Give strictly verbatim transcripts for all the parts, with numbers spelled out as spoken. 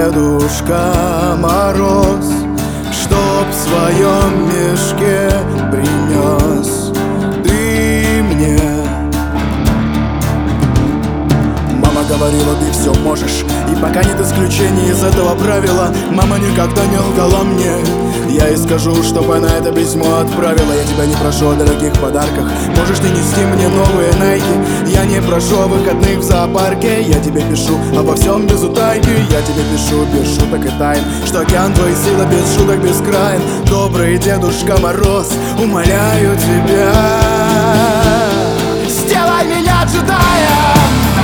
Дедушка Мороз, чтоб в своем мешке принес ты мне. Мама говорила, ты все можешь, и пока нет исключения из этого правила. Мама никогда не лгала мне. Я ей скажу, чтобы она это письмо отправила. Я тебя не прошу о дорогих подарках, можешь не нести мне новые найки. Я не прошу о выходных в зоопарке. Я тебе пишу обо всем без утайки. Я тебе пишу без шуток и тайн, что океан твоей силы без шуток бескраен. Добрый Дедушка Мороз, умоляю тебя, сделай меня джедаем.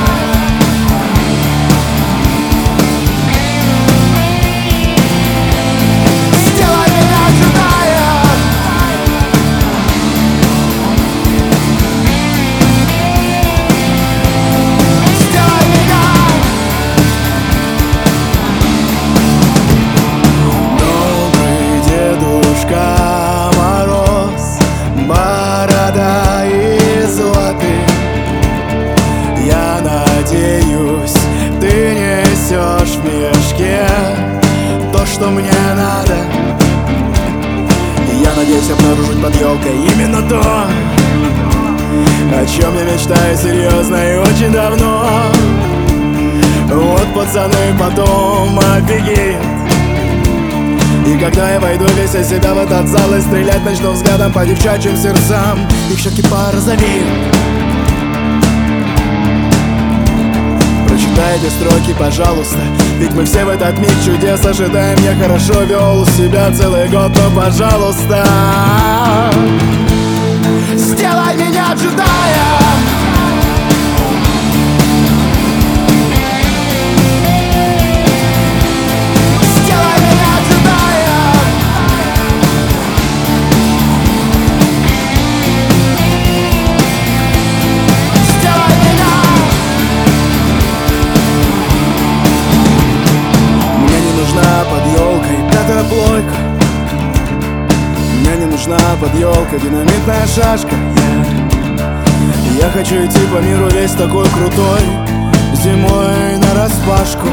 Надеюсь, ты несешь в мешке то, что мне надо. Я надеюсь обнаружить под елкой именно то, о чем я мечтаю серьезно и очень давно. Вот пацаны потом офигеют. И когда я войду весь из себя в этот зал и стрелять начну взглядом по девчачьим сердцам, их щеки порозовеют. Прочитай эти строки, пожалуйста, ведь мы все в этот миг чудес ожидаем. Я хорошо вел себя целый год, но, пожалуйста, сделай меня джедаем. Сделай меня джедаем. Сделай меня. Под елкой пятая плойка, мне не нужна под елкой динамитная шашка. Я, я хочу идти по миру весь такой крутой, зимой нараспашку.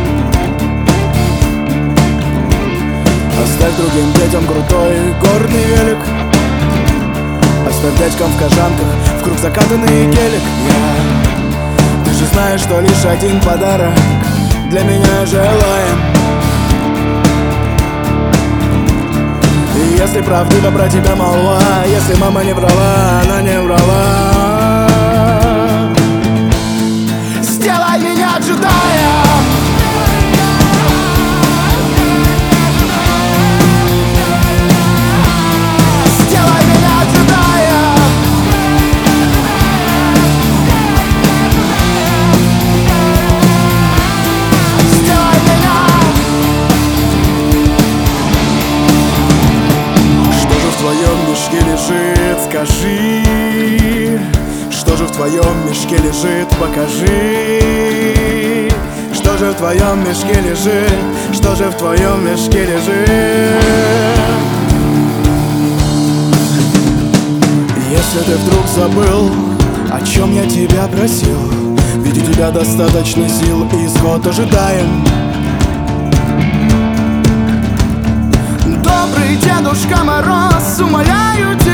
Оставь другим детям крутой горный велик, оставь дядькам в кожанках в круг закатанный гелик. Я, ты же знаешь, что лишь один подарок для меня желаем. Если правдива про тебя молва, если мама не врала, она не врала. Сделай меня джедаем. Сделай меня джедаем. Сделай меня. В твоем мешке лежит, скажи, что же в твоем мешке лежит, покажи. Что же в твоем мешке лежит, что же в твоем мешке лежит. Если ты вдруг забыл, о чем я тебя просил, ведь у тебя достаточно сил и исход ожидаем. Добрый Дедушка Мороз, умоляю тебя.